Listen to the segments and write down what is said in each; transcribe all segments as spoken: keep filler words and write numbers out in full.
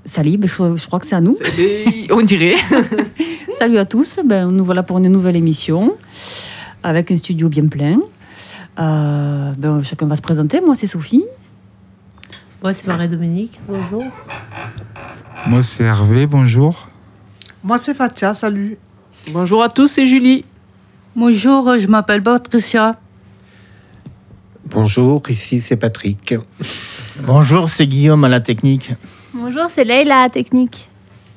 Salut, ben, je, je crois que c'est à nous. C'est, on dirait. Salut à tous, ben, nous voilà pour une nouvelle émission avec un studio bien plein. Euh, ben, chacun va se présenter. Moi, c'est Sophie. Moi, c'est Marie-Dominique. Bonjour. Moi, c'est Hervé. Bonjour. Moi, c'est Fatia. Salut. Bonjour à tous, c'est Julie. Bonjour, je m'appelle Patricia. Bonjour, ici c'est Patrick. Bonjour, c'est Guillaume à la technique. Bonjour, c'est Leïla à technique.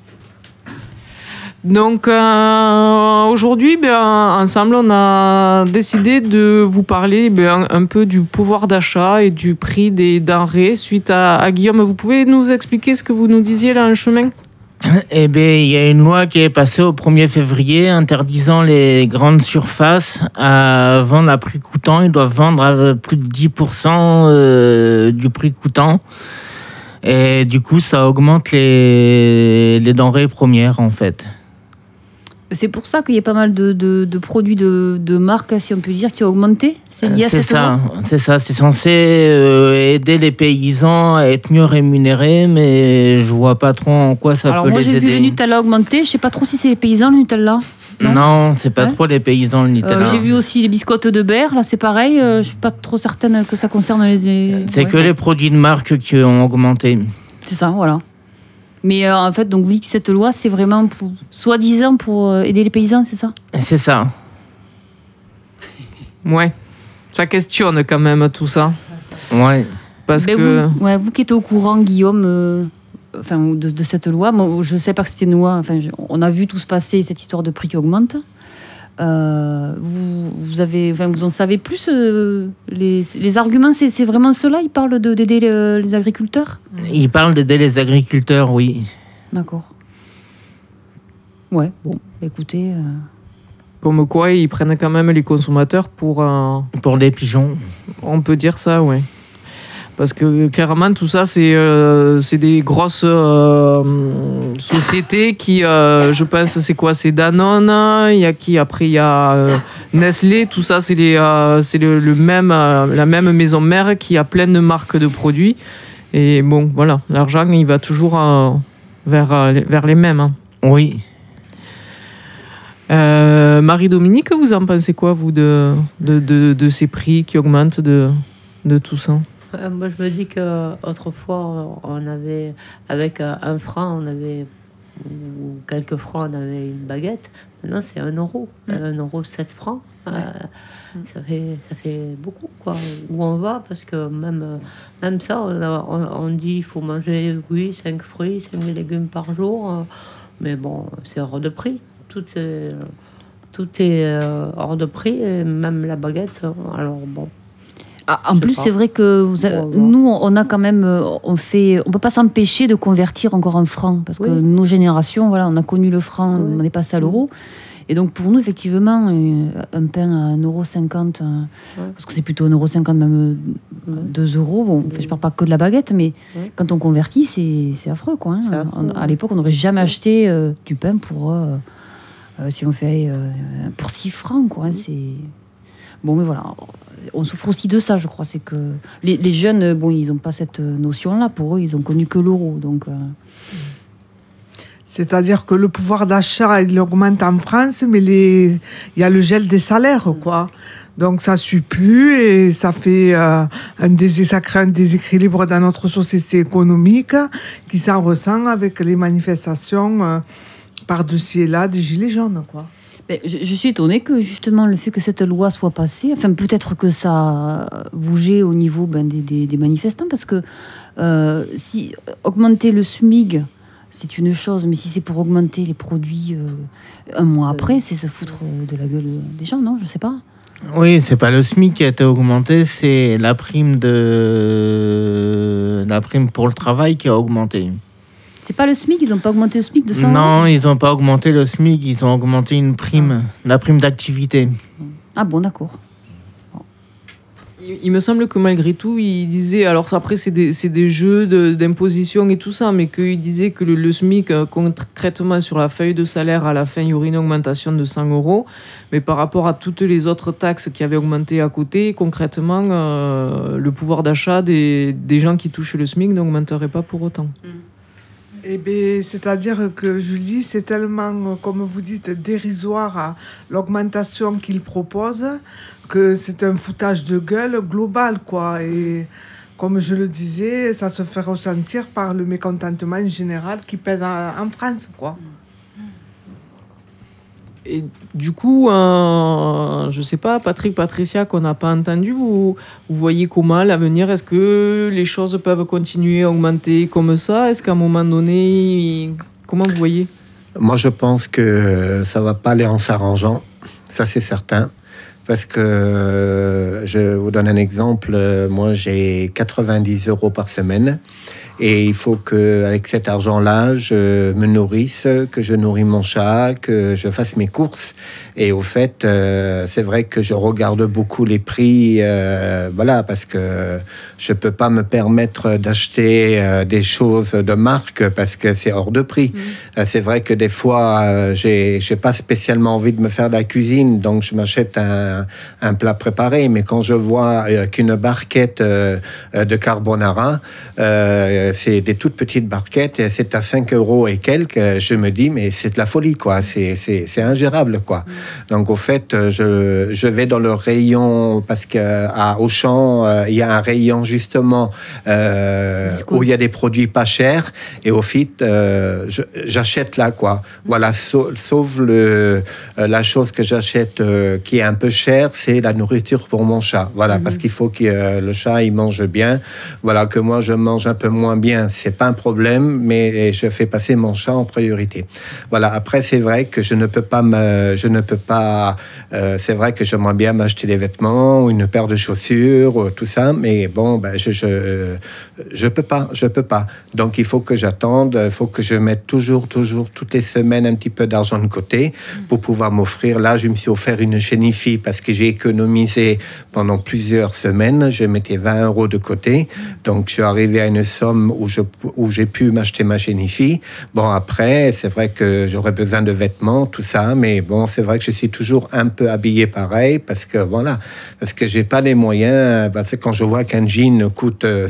Donc euh, aujourd'hui, ben, ensemble, on a décidé de vous parler ben, un, un peu du pouvoir d'achat et du prix des denrées suite à, à Guillaume. Vous pouvez nous expliquer ce que vous nous disiez là en chemin ? Eh bien, il y a une loi qui est passée au premier février interdisant les grandes surfaces à vendre à prix coûtant. Ils doivent vendre à plus de dix pour cent euh, du prix coûtant. Et du coup, ça augmente les, les denrées premières, en fait. C'est pour ça qu'il y a pas mal de, de, de produits de, de marque, si on peut dire, qui ont augmenté. C'est lié à c'est cette ça, loi ? c'est ça. C'est censé euh, aider les paysans à être mieux rémunérés, mais je vois pas trop en quoi ça Alors peut moi, les j'ai aider. vu le Nutella augmenter. Je sais pas trop si c'est les paysans, le Nutella. Non, Non, c'est pas Ouais. trop les paysans, le Nutella. Euh, j'ai vu aussi les biscottes de beurre. Là, c'est pareil. Euh, je suis pas trop certaine que ça concerne les. C'est ouais. que les produits de marque qui ont augmenté. C'est ça, voilà. Mais euh, en fait, donc, oui, cette loi, c'est vraiment pour, soi-disant pour euh, aider les paysans, c'est ça ? C'est ça. Ouais, ça questionne quand même tout ça. Ouais. Parce Ben, que... vous, ouais, vous qui êtes au courant, Guillaume, euh, enfin, de, de cette loi, moi, je ne sais pas que c'était une loi. Enfin, je- on a vu tout se passer, cette histoire de prix qui augmente. Euh, vous, vous, avez, enfin, vous en savez plus euh, les, les arguments, c'est, c'est vraiment cela. Ils parlent de, d'aider les, les agriculteurs. Ils parlent d'aider les agriculteurs, oui. D'accord. Ouais, bon, écoutez. euh, Comme quoi, ils prennent quand même les consommateurs pour un... Pour les pigeons. On peut dire ça, ouais. Parce que clairement, tout ça, c'est, euh, c'est des grosses euh, sociétés qui, euh, je pense, c'est quoi ? C'est Danone, il y a qui ? Après, il y a euh, Nestlé, tout ça, c'est, les, euh, c'est le, le même, euh, la même maison mère qui a plein de marques de produits. Et bon, voilà, l'argent, il va toujours euh, vers, euh, les- vers les mêmes. hein. Oui. Euh, Marie-Dominique, vous en pensez quoi, vous, de, de, de, de ces prix qui augmentent, de, de tout ça ? Euh, moi, je me dis qu'autrefois, on avait, avec euh, un franc, on avait, ou quelques francs, on avait une baguette. Maintenant, c'est un euro. Mm. Un euro, sept francs. Euh, Mm. ça, fait, ça fait beaucoup, quoi. Où on va, parce que même, euh, même ça, on, a- on, on dit qu'il faut manger, oui, cinq fruits, cinq légumes par jour. euh, mais bon, c'est hors de prix. Tout est, tout est euh, hors de prix, et même la baguette. euh, Alors, bon. Ah, en Je plus, sais pas. c'est vrai que vous avez- On va voir. nous, on a quand même, euh, on fait, on peut pas s'empêcher de convertir encore en francs parce que Oui. nos générations, voilà, on a connu le franc, Oui. on est passé à l'euro, et donc pour nous, effectivement, euh, un pain à un euro cinquante, euh, parce que c'est plutôt un euro cinquante, même euh, deux euros. Bon, enfin, je parle pas que de la baguette, mais Oui. quand on convertit, c'est, c'est affreux, quoi. hein. C'est affreux, On- à oui. l'époque, on n'aurait jamais acheté euh, du pain pour, euh, euh, si on fait euh, pour six francs, quoi. hein, c'est bon, mais voilà. On souffre aussi de ça, je crois. C'est que les, les jeunes, bon, ils n'ont pas cette notion-là. Pour eux, ils ont connu que l'euro. Donc, euh, C'est-à-dire que le pouvoir d'achat, il augmente en France, mais les... il y a le gel des salaires, quoi. Donc ça ne suit plus et ça fait euh, un dés... ça crée un déséquilibre dans notre société économique qui s'en ressent avec les manifestations euh, par-dessus et là des gilets jaunes, quoi. ben, je, je suis étonnée que justement le fait que cette loi soit passée, enfin peut-être que ça a bougé au niveau ben, des, des, des manifestants, parce que euh, si augmenter le SMIG, c'est une chose, mais si c'est pour augmenter les produits euh, un mois après, c'est se foutre de la gueule des gens, non ? Je sais pas. Oui, c'est pas le SMIC qui a été augmenté, c'est la prime de la prime pour le travail qui a augmenté. C'est pas le SMIC, ils n'ont pas augmenté le SMIC de cent euros ? Non, ils n'ont pas augmenté le SMIC, ils ont augmenté une prime, la prime d'activité. Ah bon, d'accord. Il, il me semble que malgré tout, il disait, alors ça, après c'est des, c'est des jeux de- d'imposition et tout ça, mais qu'il disait que le, le SMIC, euh, concrètement sur la feuille de salaire, à la fin, il y aurait une augmentation de cent euros, mais par rapport à toutes les autres taxes qui avaient augmenté à côté, concrètement, euh, le pouvoir d'achat des, des gens qui touchent le SMIC n'augmenterait pas pour autant. Eh bien, c'est-à-dire que Julie, c'est tellement, comme vous dites, dérisoire à l'augmentation qu'ils proposent que c'est un foutage de gueule global, quoi. Et comme je le disais, ça se fait ressentir par le mécontentement général qui pèse en, en France, quoi. Et du coup, euh, je sais pas, Patrick, Patricia, qu'on n'a pas entendu, vous, vous voyez comment à l'avenir? Est-ce que les choses peuvent continuer à augmenter comme ça? Est-ce qu'à un moment donné, comment vous voyez? Moi, je pense que ça va pas aller en s'arrangeant, ça c'est certain. Parce que, je vous donne un exemple, moi j'ai quatre-vingt-dix euros par semaine. Et il faut qu'avec cet argent-là, je me nourrisse, que je nourris mon chat, que je fasse mes courses. Et au fait, euh, c'est vrai que je regarde beaucoup les prix, euh, voilà, parce que je peux pas me permettre d'acheter euh, des choses de marque parce que c'est hors de prix. Mmh. Euh, c'est vrai que des fois, euh, j'ai, j'ai pas spécialement envie de me faire de la cuisine, donc je m'achète un, un plat préparé. Mais quand je vois euh, qu'une barquette euh, de carbonara, euh, c'est des toutes petites barquettes, et c'est à cinq euros et quelques, je me dis, mais c'est de la folie, quoi. C'est, c'est, c'est ingérable, quoi. Mmh. Donc, au fait, je, je vais dans le rayon, parce qu'à Auchan, euh, il y a un rayon, justement, euh, où il y a des produits pas chers, et au fait, euh, je, j'achète là, quoi. Mmh. Voilà, sauf, sauf le, euh, la chose que j'achète euh, qui est un peu chère, c'est la nourriture pour mon chat. Voilà, mmh. parce qu'il faut que euh, le chat, il mange bien. Voilà, que moi, je mange un peu moins bien, c'est pas un problème, mais je fais passer mon chat en priorité. Voilà. Après, c'est vrai que je ne peux pas me, je ne peux pas. Euh, c'est vrai que j'aimerais bien m'acheter des vêtements ou une paire de chaussures, ou tout ça, mais bon, ben je, je, je peux pas, je peux pas. Donc, il faut que j'attende, il faut que je mette toujours, toujours, toutes les semaines un petit peu d'argent de côté pour pouvoir m'offrir. Là, je me suis offert une chénifie parce que j'ai économisé pendant plusieurs semaines. Je mettais vingt euros de côté, donc je suis arrivé à une somme où, je, où j'ai pu m'acheter ma chénifie. Bon, après, c'est vrai que j'aurais besoin de vêtements, tout ça, mais bon, c'est vrai que je suis toujours un peu habillé pareil, parce que voilà, parce que j'ai pas les moyens. Parce que quand je vois qu'un jean coûte euh,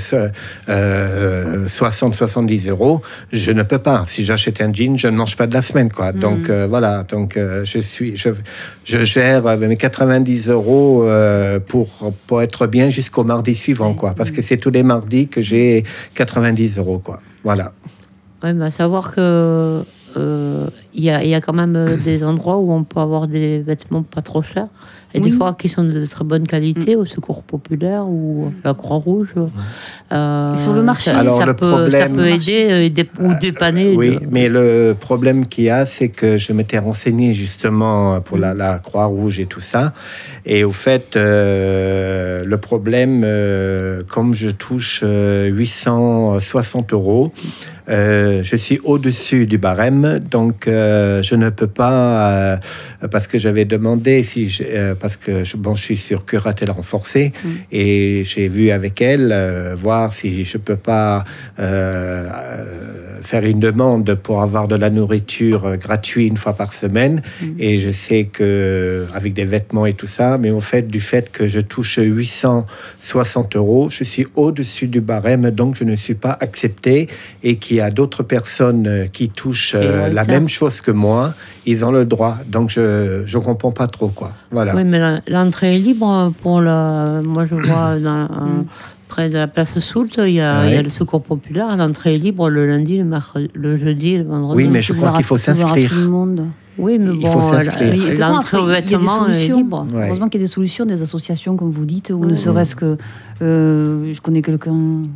euh, soixante à soixante-dix euros, je ne peux pas. Si j'achète un jean, je ne mange pas de la semaine, quoi. Mmh. Donc, euh, voilà, donc euh, je suis, je, je gère mes quatre-vingt-dix euros euh, pour, pour être bien jusqu'au mardi suivant, quoi. Parce que c'est tous les mardis que j'ai quatre-vingt-dix euros, quoi. Voilà. Oui, mais à savoir que il euh, y, a, y a quand même euh, des endroits où on peut avoir des vêtements pas trop chers et oui. des fois qui sont de très bonne qualité, mmh. au Secours Populaire ou mmh. la Croix-Rouge. Euh, sur le marché, ça, Alors, ça, le peut, problème, ça peut aider dé, ou dépanner. Oui, le... mais le problème qu'il y a, c'est que je m'étais renseigné justement pour la, la Croix-Rouge et tout ça. Et au fait, euh, le problème, euh, comme je touche euh, huit cent soixante euros, Euh, je suis au-dessus du barème, donc euh, je ne peux pas, euh, parce que j'avais demandé, si je, euh, parce que je, bon, je suis sur curatelle renforcée, mmh. et j'ai vu avec elle, euh, voir si je peux pas euh, euh, faire une demande pour avoir de la nourriture gratuite une fois par semaine, mmh. et je sais que, avec des vêtements et tout ça, mais au fait, du fait que je touche huit cent soixante euros, je suis au-dessus du barème, donc je ne suis pas accepté, et qu'il y a d'autres personnes qui touchent euh, la même chose que moi, ils ont le droit. Donc je je comprends pas trop, quoi. Voilà. Oui, mais l'entrée est libre pour le. Moi, je vois dans, euh, près de la place Soult, il y, a, ouais. il y a le Secours Populaire. L'entrée est libre le lundi, le mercredi, le jeudi, le vendredi. Oui, mais je crois qu'il faut s'inscrire. Oui, mais il bon, faut s'inscrire. La, l'entrée aux vêtements est libre. Ouais. Heureusement qu'il y a des solutions, des associations, comme vous dites, ou ouais. ne serait-ce que euh, je connais quelqu'un.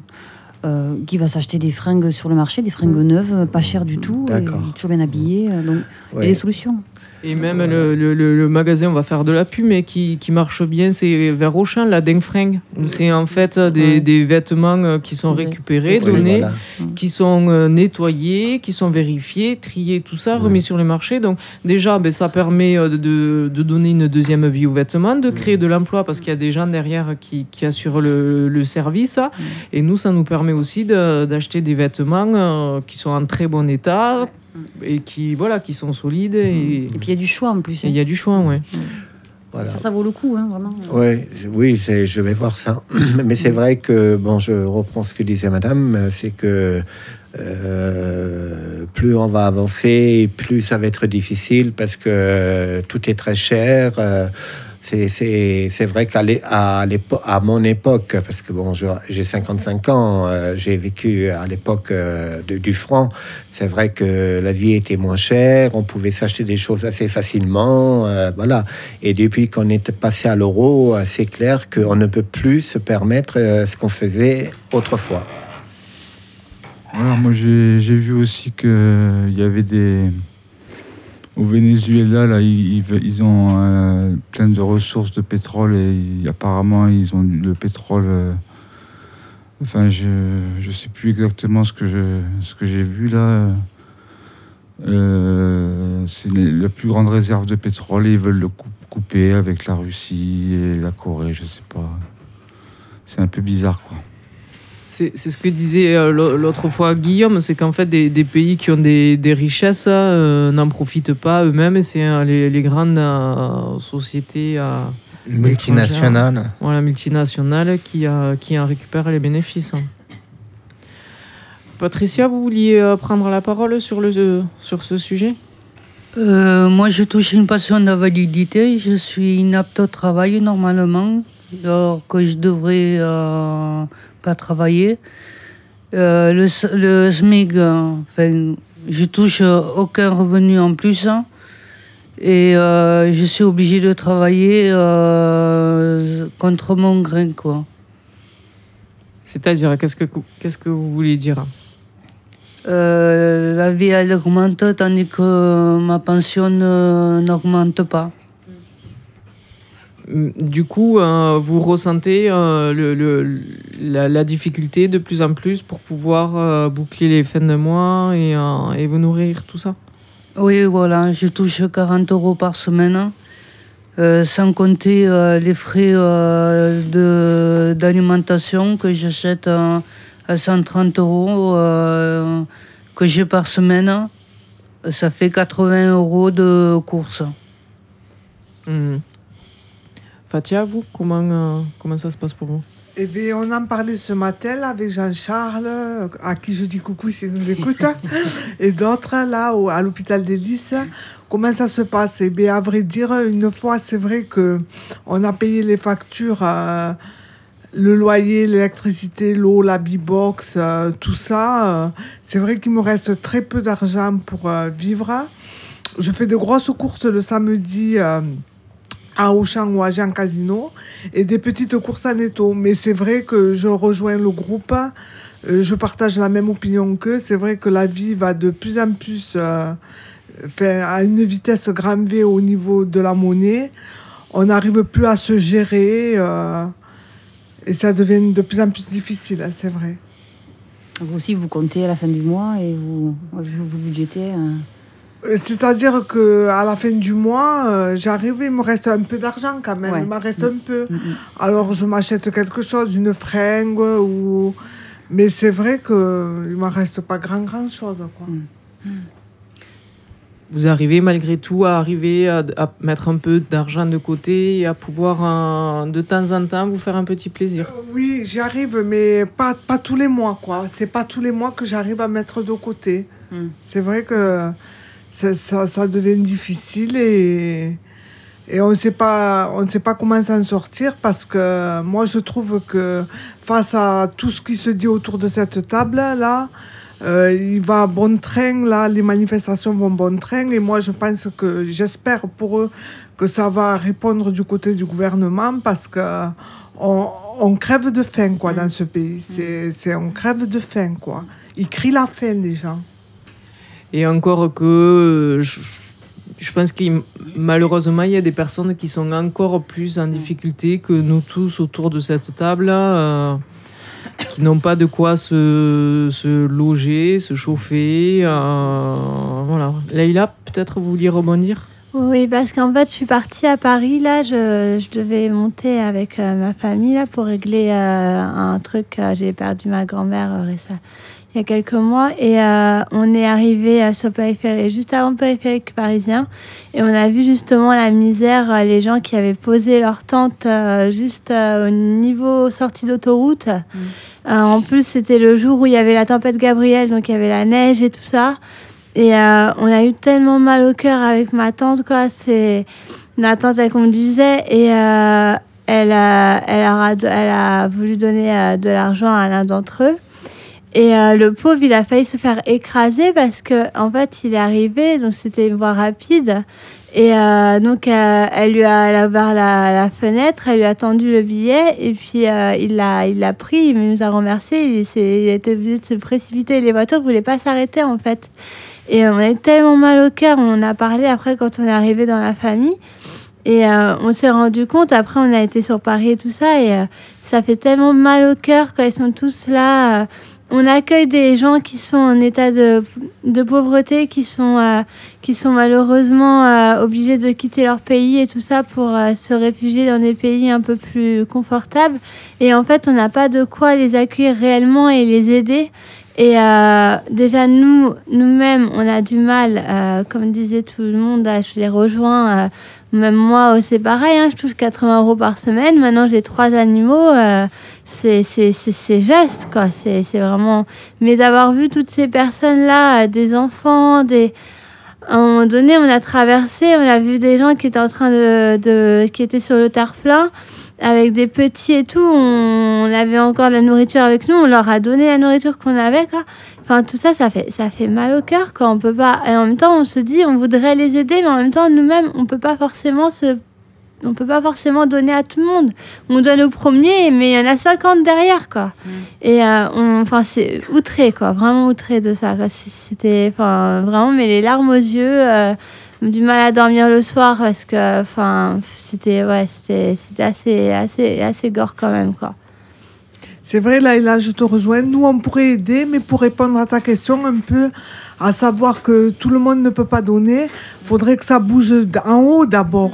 Euh, qui va s'acheter des fringues sur le marché, des fringues neuves, pas chères du tout, et toujours bien habillées. Donc, il ouais. y a des solutions. Et même le, le, le magasin, on va faire de la pub, mais qui, qui marche bien, c'est vers Auchan, la Dengfring, où c'est en fait des, des vêtements qui sont récupérés, oui, donnés, voilà. qui sont nettoyés, qui sont vérifiés, triés, tout ça, remis oui. sur le marché. Donc déjà, ben, ça permet de, de donner une deuxième vie aux vêtements, de créer de l'emploi, parce qu'il y a des gens derrière qui, qui assurent le, le service. Et nous, ça nous permet aussi de, d'acheter des vêtements qui sont en très bon état, et qui, voilà, qui sont solides. Et, et puis il y a du choix en plus. Il y a du choix, oui. Voilà. Ça, ça vaut le coup, hein, vraiment. Ouais, oui, c'est, je vais voir ça. Mais c'est vrai que, bon, je reprends ce que disait madame, c'est que euh, plus on va avancer, plus ça va être difficile parce que euh, tout est très cher. Euh, c'est, c'est, c'est vrai qu'à l'é- à, l'épo- à mon époque, parce que bon, je- j'ai cinquante-cinq ans, euh, j'ai vécu à l'époque euh, de- du franc. C'est vrai que la vie était moins chère, on pouvait s'acheter des choses assez facilement, euh, voilà. Et depuis qu'on est passé à l'euro, euh, c'est clair qu'on ne peut plus se permettre euh, ce qu'on faisait autrefois. Voilà, moi j'ai j'ai vu aussi qu'il y avait des. Au Venezuela, là, ils, ils- ils ont euh, plein de ressources de pétrole et ils- apparemment ils ont du- le pétrole. euh, enfin, je je sais plus exactement ce que je ce que j'ai vu là. Euh, c'est les- la plus grande réserve de pétrole et ils veulent le coup- couper avec la Russie et la Corée, je sais pas. C'est un peu bizarre, quoi. C'est, c'est ce que disait euh, l'au- l'autre fois Guillaume, c'est qu'en fait des, des pays qui ont des, des richesses euh, n'en profitent pas eux-mêmes et c'est euh, les, les grandes euh, sociétés euh, Multinationales. voilà, multinationales qui, euh, qui en récupèrent les bénéfices. Patricia, vous vouliez euh, prendre la parole sur, le, euh, sur ce sujet? Euh, moi, je touche une pension d'invalidité. Je suis inapte au travail normalement, alors que je devrais euh, pas travailler. Euh, le, s- le SMIC, euh, enfin, je touche euh, aucun revenu en plus. hein. Et euh, je suis obligée de travailler euh, contre mon grain, quoi. C'est-à-dire, qu'est-ce que, qu'est-ce que vous voulez dire? Euh, la vie, elle augmente, tandis que ma pension euh, n'augmente pas. Du coup, euh, vous ressentez euh, le, le- la, la difficulté de plus en plus pour pouvoir euh, boucler les fins de mois et, euh, et vous nourrir, tout ça? Oui, voilà, je touche quarante euros par semaine, euh, sans compter euh, les frais euh, de, d'alimentation que j'achète euh, à cent trente euros euh, que j'ai par semaine. Ça fait quatre-vingts euros de courses. Mhm. Fatia, vous, comment, euh, comment ça se passe pour vous? Eh bien, on en parlait ce matin là, avec Jean-Charles, à qui je dis coucou s'il nous écoute, et d'autres là au- à l'hôpital des Lys. Comment ça se passe? Eh bien, à vrai dire, une fois, c'est vrai que on a payé les factures, euh, le loyer, l'électricité, l'eau, la B-box, euh, tout ça. euh, c'est vrai qu'il me reste très peu d'argent pour euh, vivre. Je fais de grosses courses le samedi. euh, à Auchan ou à Jean Casino, et des petites courses à Netto. Mais c'est vrai que je rejoins le groupe, euh, je partage la même opinion qu'eux. C'est vrai que la vie va de plus en plus euh, enfin, à une vitesse grand V au niveau de la monnaie. On n'arrive plus à se gérer euh, et ça devient de plus en plus difficile, hein, c'est vrai. Vous aussi, vous comptez à la fin du mois et vous, vous, vous budgétez. euh. Euh, C'est-à-dire qu'à la fin du mois, euh, j'arrive, il me reste un peu d'argent quand même, Ouais. il m'en reste un peu. Mm, mm. Alors je m'achète quelque chose, une fringue, ou... mais c'est vrai qu'il ne m'en reste pas grand grand chose, quoi. Vous arrivez malgré tout à arriver à, à mettre un peu d'argent de côté et à pouvoir euh, de temps en temps vous faire un petit plaisir. Euh, Oui, j'y arrive, mais pas, pas tous les mois, quoi. C'est pas tous les mois que j'arrive à mettre de côté. Mm. C'est vrai que ça, ça, ça devient difficile et, et on sait pas, on ne sait pas comment s'en sortir parce que moi, je trouve que face à tout ce qui se dit autour de cette table-là, euh, il va bon train, là, les manifestations vont bon train et moi, je pense que, j'espère pour eux que ça va répondre du côté du gouvernement parce que on, on crève de faim, quoi, dans ce pays. C'est, c'est, on crève de faim, quoi. Ils crient la faim, les gens. Et encore que je, je pense que malheureusement il y a des personnes qui sont encore plus en difficulté que nous tous autour de cette table, euh, qui n'ont pas de quoi se, se loger, se chauffer. Euh, voilà. Leïla, peut-être vous vouliez rebondir? Oui, parce qu'en fait, je suis partie à Paris, là, je, je devais monter avec euh, ma famille, là, pour régler euh, un truc. euh, j'ai perdu ma grand-mère euh, récemment. il y a quelques mois. Et euh, on est arrivé euh, sur le périphérique, juste avant le périphérique parisien. Et on a vu justement la misère, euh, les gens qui avaient posé leur tente euh, juste euh, au niveau sortie d'autoroute. Mmh. Euh, en plus, c'était le jour où il y avait la tempête Gabrielle, donc il y avait la neige et tout ça. Et euh, on a eu tellement mal au cœur avec ma tante, quoi. C'est... Ma tante, elle conduisait et euh, elle, a, elle, a, elle a voulu donner euh, de l'argent à l'un d'entre eux. Et euh, le pauvre, il a failli se faire écraser parce qu'en en fait, il est arrivé, donc c'était une voie rapide. Et euh, donc, euh, elle lui a, elle a ouvert la, la fenêtre, elle lui a tendu le billet et puis euh, il, l'a, il l'a pris, il nous a remercié. Il, il a été obligé de se précipiter. Les voitures ne voulaient pas s'arrêter, en fait. Et on a eu tellement mal au cœur. On en a parlé après quand on est arrivé dans la famille. Et euh, on s'est rendu compte, après on a été sur Paris et tout ça, et euh, ça fait tellement mal au cœur quand ils sont tous là. Euh, on accueille des gens qui sont en état de, de pauvreté, qui sont, euh, qui sont malheureusement euh, obligés de quitter leur pays et tout ça pour euh, se réfugier dans des pays un peu plus confortables. Et en fait, on n'a pas de quoi les accueillir réellement et les aider. Et euh, déjà, nous, nous-mêmes, on a du mal, euh, comme disait tout le monde, là, je les rejoins. Euh, même moi, c'est pareil, hein, je touche quatre-vingts euros par semaine. Maintenant, j'ai trois animaux. Euh, c'est, c'est, c'est, c'est juste, quoi. C'est, c'est vraiment... Mais d'avoir vu toutes ces personnes-là, euh, des enfants, des... À un moment donné, on a traversé, on a vu des gens qui étaient en train de... de... qui étaient sur le terre-plein, avec des petits et tout. On... on avait encore de la nourriture avec nous, on leur a donné la nourriture qu'on avait, quoi. Enfin, tout ça, ça fait, ça fait mal au cœur, quoi. On peut pas... Et en même temps, on se dit, on voudrait les aider, mais en même temps, nous-mêmes, on peut pas forcément se... On peut pas forcément donner à tout le monde. On donne au premier, mais il y en a cinquante derrière, quoi. Mmh. Et euh, on... enfin, c'est outré, quoi. Vraiment outré de ça, quoi. C'était... Enfin, vraiment, mais les larmes aux yeux... Euh... du mal à dormir le soir parce que enfin c'était ouais c'était c'était assez assez assez gore quand même, quoi. C'est vrai, là, là je te rejoins, nous on pourrait aider, mais pour répondre à ta question un peu, à savoir que tout le monde ne peut pas donner, faudrait que ça bouge en haut d'abord.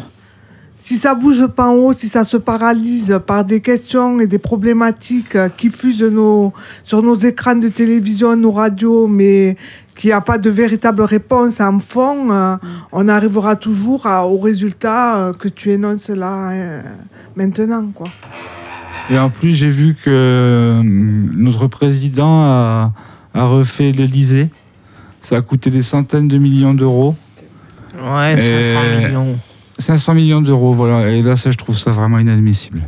Si ça bouge pas en haut, si ça se paralyse par des questions et des problématiques qui fusent nos, sur nos écrans de télévision, nos radios, mais qu'il n'y a pas de véritable réponse en fond, euh, on arrivera toujours à, au résultat euh, que tu énonces là euh, maintenant, quoi. Et en plus, j'ai vu que euh, notre président a, a refait l'Élysée. Ça a coûté des centaines de millions d'euros. Ouais, cinq cents millions. cinq cents millions d'euros, voilà. Et là, ça, je trouve ça vraiment inadmissible.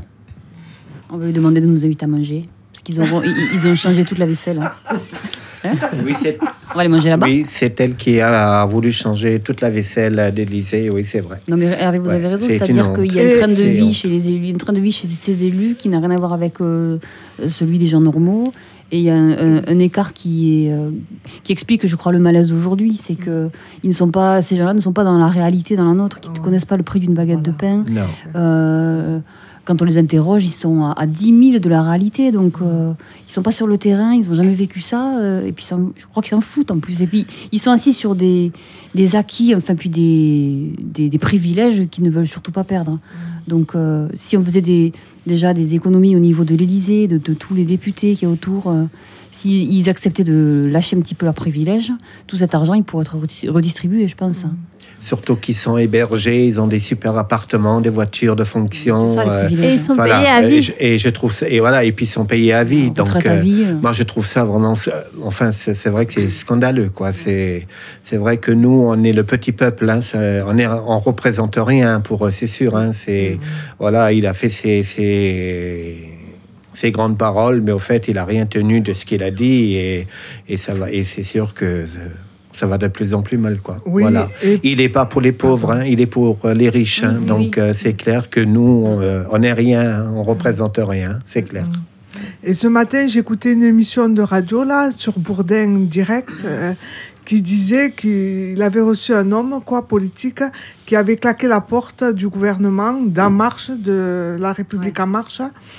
On va lui demander de nous inviter à manger. Parce qu'ils ont, ils, ils ont changé toute la vaisselle. Hein. Hein oui, c'est... On va aller manger là-bas. Oui, c'est elle qui a voulu changer toute la vaisselle d'Élysée. Oui, c'est vrai. Non, mais Hervé, vous ouais, avez raison. C'est C'est-à-dire qu'il y a un train de c'est vie honte. chez les élus, un train de vie chez ces élus qui n'a rien à voir avec euh, celui des gens normaux. Et il y a un, un, un écart qui, est, euh, qui explique, je crois, le malaise d'aujourd'hui. C'est que ils ne sont pas, ces gens-là ne sont pas dans la réalité, dans la nôtre, qui ne connaissent pas le prix d'une baguette voilà. de pain. Non. Euh, quand on les interroge, ils sont à, à dix mille de la réalité. Donc, euh, ils ne sont pas sur le terrain, ils n'ont jamais vécu ça. Euh, et puis, je crois qu'ils s'en foutent en plus. Et puis, ils sont assis sur des, des acquis, enfin, puis des, des, des privilèges qu'ils ne veulent surtout pas perdre. Donc, euh, si on faisait des, déjà des économies au niveau de l'Élysée, de, de tous les députés qui est autour, euh, s'ils acceptaient de lâcher un petit peu leurs privilèges, tout cet argent, il pourrait être redistribué, je pense. Mmh. Surtout qu'ils sont hébergés, ils ont des super appartements, des voitures de fonction. Ça, euh, et ils sont voilà. payés à vie. Et je, et je trouve ça, et voilà, et puis ils sont payés à vie. Alors, donc, à vie, euh... moi, je trouve ça vraiment. Enfin, c'est, c'est vrai que c'est scandaleux, quoi. C'est, c'est vrai que nous, on est le petit peuple. Hein, on est, on représente rien pour eux, c'est sûr. Hein, c'est, mmh. voilà, il a fait ses, ses, ses grandes paroles, mais au fait, il a rien tenu de ce qu'il a dit, et, et ça va. Et c'est sûr que. Ça va de plus en plus mal, quoi. Oui, voilà. Et... Il n'est pas pour les pauvres, hein, il est pour les riches. Hein, oui, donc, oui. euh, c'est clair que nous, on euh, n'est rien, on ne représente rien, c'est clair. Et ce matin, j'écoutais une émission de radio, là, sur Bourdin Direct, euh, qui disait qu'il avait reçu un homme, quoi, politique, qui avait claqué la porte du gouvernement d'En Marche, de La République ouais. En Marche.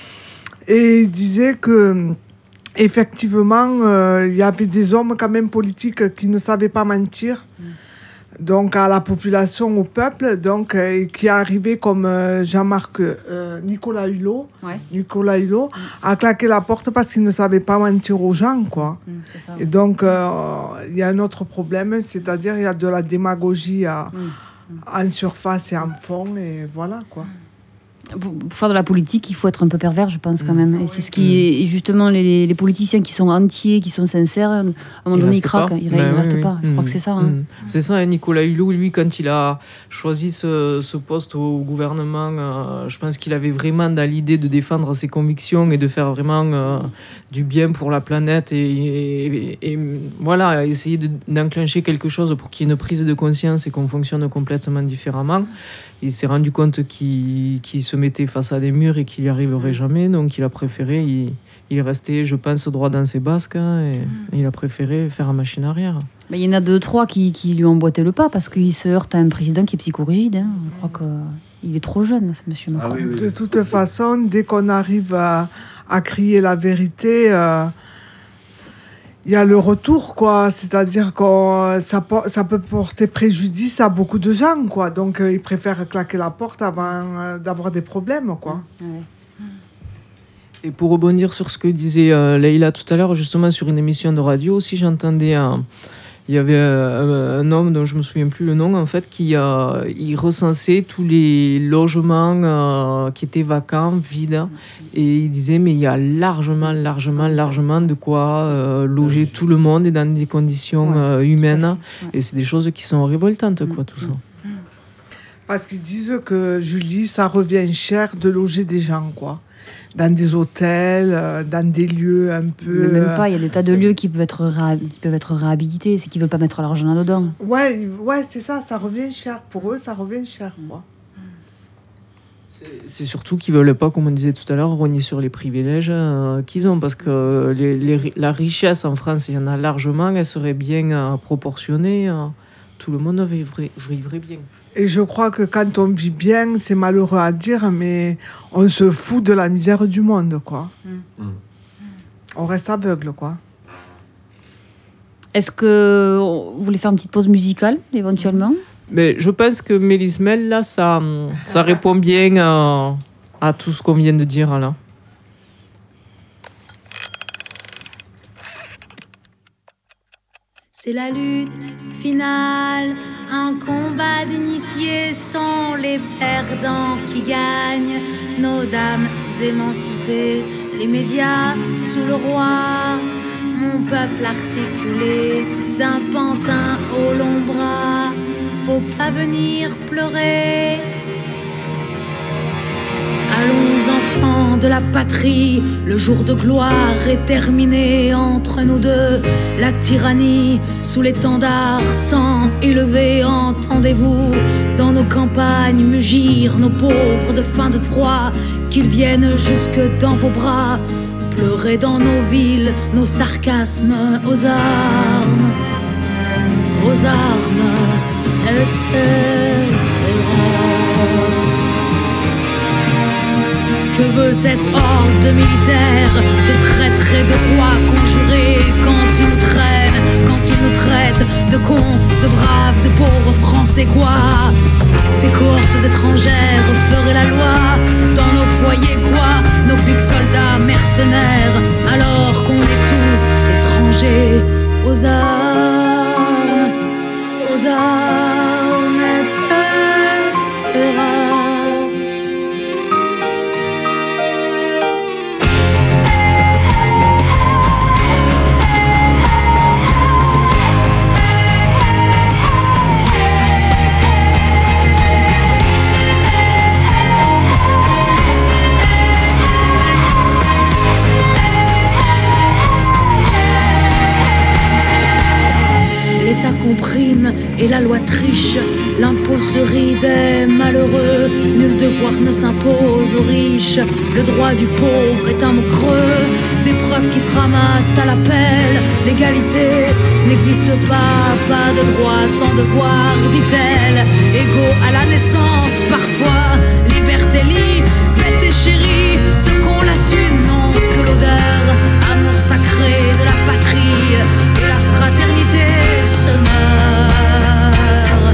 Et il disait que... Effectivement, il euh, y avait des hommes quand même politiques qui ne savaient pas mentir. Mmh. donc à la population, au peuple, donc euh, qui est arrivé comme euh, Jean-Marc euh, Nicolas Hulot, Ouais. Nicolas Hulot, a claqué la porte parce qu'il ne savait pas mentir aux gens, quoi. Mmh, c'est ça, Et ouais. donc euh, il y a un autre problème, c'est-à-dire il y a de la démagogie à, Mmh. en surface et en fond, et voilà, quoi. Pour pour faire de la politique, il faut être un peu pervers, je pense, quand Mmh. même. Et c'est ce qui est et justement les, les politiciens qui sont entiers, qui sont sincères, à un moment Il donné, ils reste craquent, pas. ils, Ben ils oui, restent oui. pas. Je Mmh. crois que c'est ça. Hein. Mmh. C'est ça, hein, Nicolas Hulot, lui, quand il a choisi ce, ce poste au gouvernement, euh, je pense qu'il avait vraiment dans l'idée de défendre ses convictions et de faire vraiment euh, du bien pour la planète et, et, et, et voilà, essayer de, d'enclencher quelque chose pour qu'il y ait une prise de conscience et qu'on fonctionne complètement différemment. Il s'est rendu compte qu'il, qu'il se mettait face à des murs et qu'il n'y arriverait jamais, donc il a préféré, il, il est resté, je pense, droit dans ses basques hein, et, et il a préféré faire machine arrière. Ben, il y en a deux, trois qui, qui lui ont emboîté le pas parce qu'il se heurte à un président qui est psychorigide. Hein. Je crois qu'il est trop jeune, ce monsieur Macron. Ah oui, oui. De toute façon, dès qu'on arrive à, à crier la vérité, euh, il y a le retour, quoi. C'est-à-dire que ça, po- ça peut porter préjudice à beaucoup de gens, quoi. Donc, euh, ils préfèrent claquer la porte avant euh, d'avoir des problèmes, quoi. Ouais. Et pour rebondir sur ce que disait euh, Leïla tout à l'heure, justement sur une émission de radio aussi, j'entendais un... Il y avait euh, un homme dont je me souviens plus le nom en fait qui euh, il recensait tous les logements euh, qui étaient vacants, vides, et il disait mais il y a largement, largement, largement de quoi euh, loger tout le monde et dans des conditions Ouais, euh, humaines. Ouais. Et c'est des choses qui sont révoltantes quoi tout ça. Parce qu'ils disent que, Julie, ça revient cher de loger des gens, quoi. Dans des hôtels, euh, dans des lieux un peu... Mais même euh, pas, il y a des tas de lieux qui peuvent être, réha- qui peuvent être réhabilités, c'est qu'ils veulent pas mettre l'argent là-dedans. Ouais, ouais, c'est ça, ça revient cher. Pour eux, ça revient cher, quoi. C'est surtout qu'ils veulent pas, comme on disait tout à l'heure, rogner sur les privilèges euh, qu'ils ont, parce que les, les, la richesse en France, il y en a largement, elle serait bien euh, proportionnée. euh, tout le monde vivrait, vivrait bien. Et je crois que quand on vit bien, c'est malheureux à dire, mais on se fout de la misère du monde, quoi. Mm. On reste aveugle, quoi. Est-ce que vous voulez faire une petite pause musicale, éventuellement? Mais je pense que Mélismel, là, ça, ça répond bien à, à tout ce qu'on vient de dire, là. C'est la lutte finale, un combat d'initiés sont les perdants qui gagnent. Nos dames émancipées, les médias sous le roi. Mon peuple articulé, d'un pantin au long bras. Faut pas venir pleurer. Allons enfants de la patrie, le jour de gloire est terminé entre nous deux. La tyrannie sous l'étendard sang élevé, entendez-vous dans nos campagnes mugir nos pauvres de faim de froid, qu'ils viennent jusque dans vos bras, pleurer dans nos villes, nos sarcasmes aux armes, aux armes, et cetera. Que veut cette horde militaire de traîtres et de rois conjurés quand ils nous traînent, quand ils nous traitent de cons, de braves, de pauvres français quoi? Ces cohortes étrangères feraient la loi dans nos foyers quoi? Nos flics soldats mercenaires alors qu'on est tous étrangers aux armes, aux armes, et cetera. L'État comprime et la loi triche, l'impôt se rit des malheureux, nul devoir ne s'impose aux riches, le droit du pauvre est un mot creux, des preuves qui se ramassent à l'appel, l'égalité n'existe pas, pas de droit sans devoir, dit-elle, égaux à la naissance parfois, liberté, liberté chérie, ceux qu'on la thune n'ont que l'odeur, amour sacré de la patrie, et la fraternité se meurt.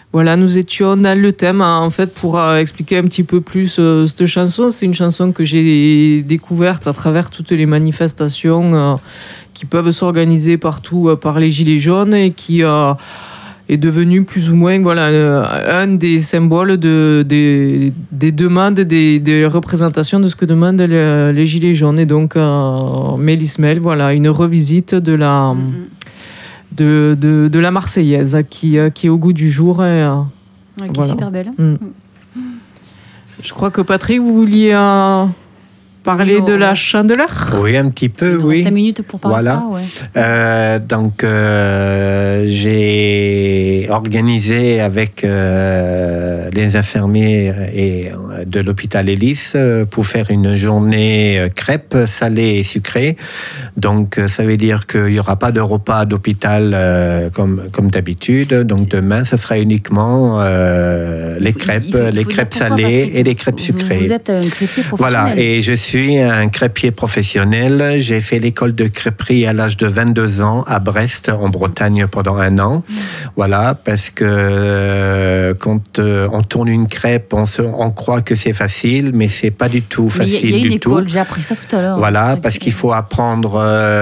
Voilà, nous étions dans le thème, hein, en fait, pour euh, expliquer un petit peu plus euh, cette chanson. C'est une chanson que j'ai découverte à travers toutes les manifestations euh, qui peuvent s'organiser partout euh, par les Gilets jaunes et qui euh, est devenue plus ou moins voilà, euh, un des symboles de, des, des demandes, des, des représentations de ce que demandent les, les Gilets jaunes. Et donc, euh, Mélis Mel, voilà, une revisite de la... Mm-hmm. De, de, de la Marseillaise qui, qui est au goût du jour. Et, euh, ouais, qui voilà. est super belle. Mm. Je crois que Patrick, vous vouliez euh, parler oui, de la Chandeleur ? Oui, un petit peu, oui. cinq minutes pour parler voilà. de ça, ouais. Euh, donc, euh, j'ai organisé avec euh, les infirmiers et, de l'hôpital Hélice pour faire une journée crêpes salées et sucrées. Donc, ça veut dire qu'il n'y aura pas de repas d'hôpital euh, comme, comme d'habitude. Donc, demain, ça sera uniquement euh, les crêpes, il faut, il faut les crêpes salées Patrick, et les crêpes sucrées. Vous êtes un crêpier professionnel. Voilà, et je suis un crêpier professionnel. J'ai fait l'école de crêperie à l'âge de vingt-deux ans à Brest, en Bretagne, pendant un an. Mmh. Voilà, parce que euh, quand euh, on tourne une crêpe, on, se, on croit que c'est facile, mais c'est pas du tout facile du tout. Il y a une école, tout. J'ai appris ça tout à l'heure. Voilà, parce qu'il faut apprendre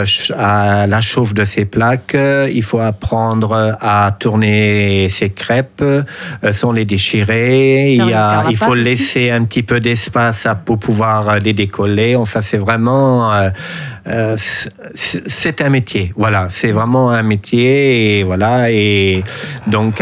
à la chauffe de ses plaques, il faut apprendre à tourner ses crêpes sans les déchirer, il, y a, il faut laisser un petit peu d'espace pour pouvoir les décoller. Enfin, c'est vraiment... Euh, euh, c'est un métier, voilà, c'est vraiment un métier, et voilà, et donc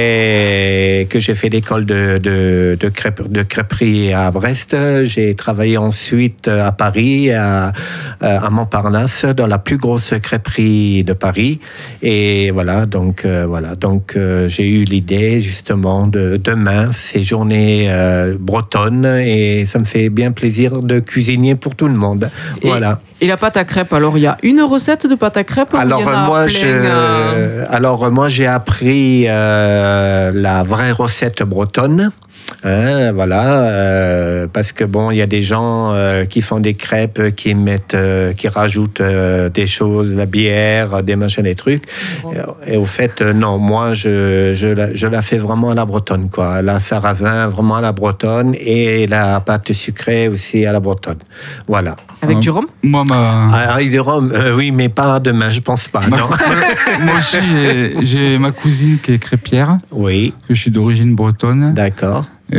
après que j'ai fait l'école de, de, de, crêpe, de crêperie à Brest, j'ai travaillé ensuite à Paris, à, à Montparnasse, dans la plus grosse crêperie de Paris, et voilà, donc, euh, voilà, donc euh, j'ai eu l'idée justement de demain, ces journées euh, bretonnes, et ça me fait bien plaisir de cuisiner pour tout le monde, et, voilà. Et la pâte à crêpes, alors il y a une recette de pâte à crêpes. Alors il y en a moi, plein, je, euh... alors moi j'ai appris euh, la vraie recette bretonne. Hein, voilà, euh, parce que bon, il y a des gens euh, qui font des crêpes, qui mettent, euh, qui rajoutent euh, des choses, la bière, des machins, des trucs. Bon. Et, et au fait, euh, non, moi, je, je, la, je la fais vraiment à la bretonne, quoi. La sarrasin, vraiment à la bretonne, et la pâte sucrée aussi à la bretonne. Voilà. Avec euh, du rhum ? Moi, ma... Ah, avec du rhum, euh, oui, mais pas demain, je pense pas. Ma... Non. Moi aussi, j'ai, j'ai ma cousine qui est crêpière. Oui. Que je suis d'origine bretonne. D'accord. Et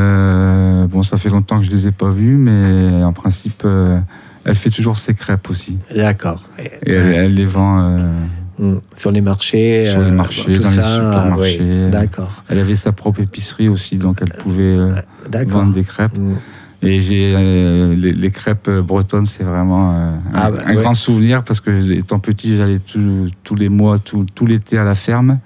euh, bon, ça fait longtemps que je les ai pas vues, mais en principe, euh, elle fait toujours ses crêpes aussi. D'accord. Et elle, elle les vend euh, mmh. sur les marchés, sur les marchés, euh, dans ça, les supermarchés. Oui. D'accord. Elle avait sa propre épicerie aussi, donc elle pouvait euh, D'accord. vendre des crêpes. Mmh. Et j'ai euh, les, les crêpes bretonnes, c'est vraiment euh, ah un, bah, un ouais. grand souvenir, parce que étant petit, j'allais tout, tous les mois, tout, tout l'été à la ferme.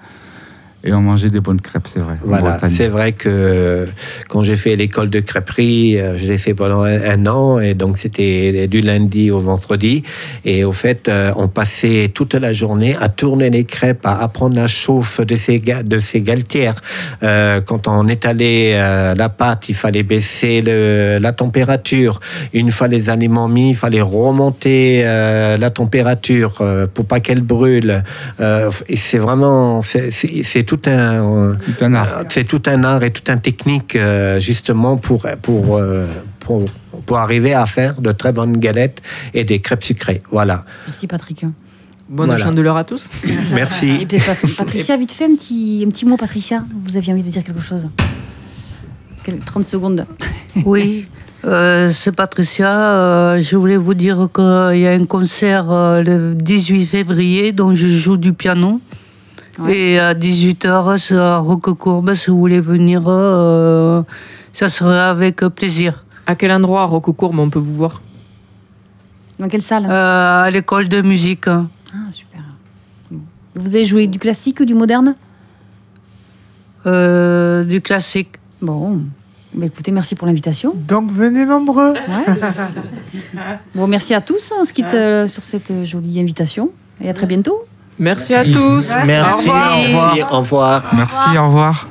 Et on mangeait des bonnes crêpes, c'est vrai. Voilà, c'est vrai que quand j'ai fait l'école de crêperie, je l'ai fait pendant un, un an, et donc c'était du lundi au vendredi. Et au fait, on passait toute la journée à tourner les crêpes, à apprendre la chauffe de ces, de ces galetières. Euh, quand on étalait euh, la pâte, il fallait baisser le, la température. Une fois les aliments mis, il fallait remonter euh, la température euh, pour pas qu'elle brûle. Euh, et c'est vraiment... C'est, c'est, c'est tout un, tout un art. C'est tout un art et toute une technique euh, justement pour, pour, euh, pour, pour arriver à faire de très bonnes galettes et des crêpes sucrées. Voilà. Merci Patrick. Bonne voilà. Chandeleur à tous. Merci. Et Patricia, vite fait un petit, un petit mot, Patricia. Vous aviez envie de dire quelque chose ? trente secondes. Oui. Euh, c'est Patricia. Euh, je voulais vous dire qu'il y a un concert euh, le dix-huit février dont je joue du piano. Ouais. Et à dix-huit heures, c'est à Roquecourbe, si vous voulez venir, euh, ça serait avec plaisir. À quel endroit à Roquecourbe on peut vous voir ? Dans quelle salle ? euh, À l'école de musique. Ah, super. Vous avez joué du classique ou du moderne ? euh, Du classique. Bon, bah, écoutez, merci pour l'invitation. Donc venez nombreux. Ouais. Bon, merci à tous, on se quitte euh, sur cette jolie invitation, et à très bientôt. Merci à tous. Merci. Merci. Au revoir. Merci, au revoir.